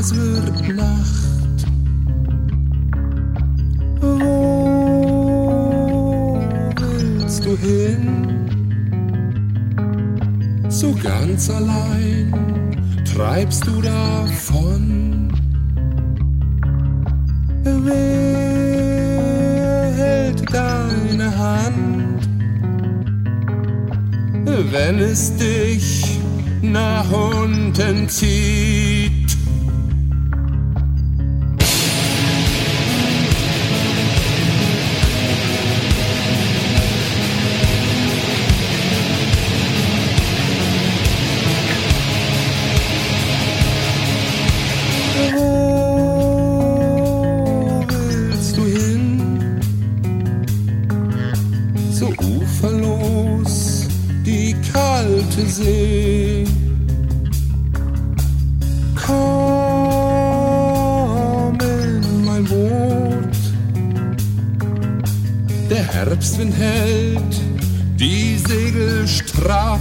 es wird Nacht. Wo willst du hin? So ganz allein treibst du davon. Wer hält deine Hand, wenn es dich nach unten zieht? Wo willst du hin? So uferlos die kalte See. Komm in mein Boot. Der Herbstwind hält die Segel straff.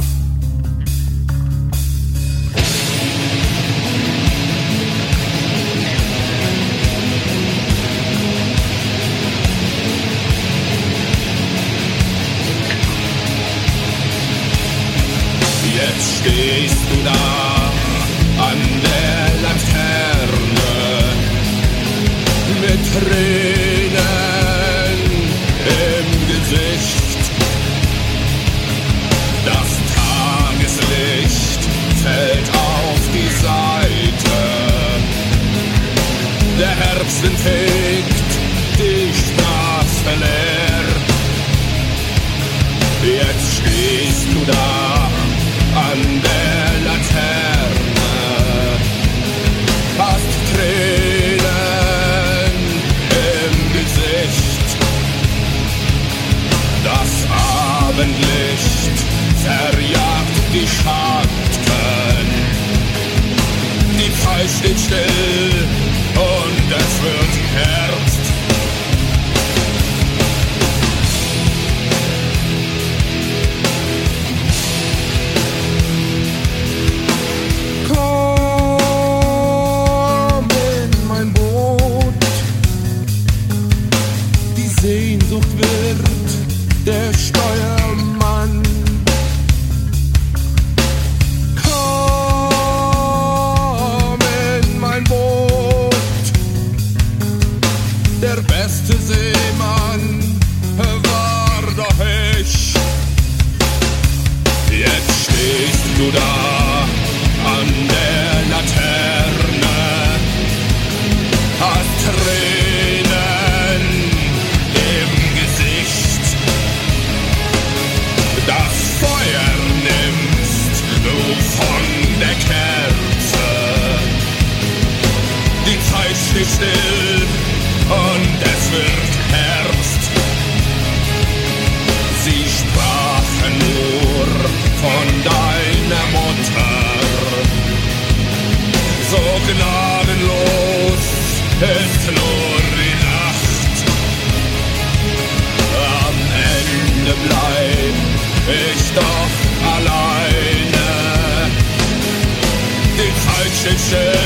Jetzt stehst du da an der Laterne mit Tränen im Gesicht. Das Tageslicht fällt auf die Seite. Der Herbstwind fegt die Straße leer. Jetzt stehst du da an der Laterne, hast Tränen im Gesicht. Das Abendlicht verjagt die Schatten. Die Zeit steht still und es wird Herbst. Sehnsucht wird der Steuermann. Komm in mein Boot. Der beste Seemann war doch ich. Jetzt stehst du da an der Laterne, hast Tränen im Gesicht. Das Feuer nimmst du von der Kerze. Die Zeit steht still und es wird Herbst. Sie sprachen nur von deiner Mutter. So gnadenlos ist nur die Nacht. Am Ende bleib ich doch alleine. Die Zeit steht still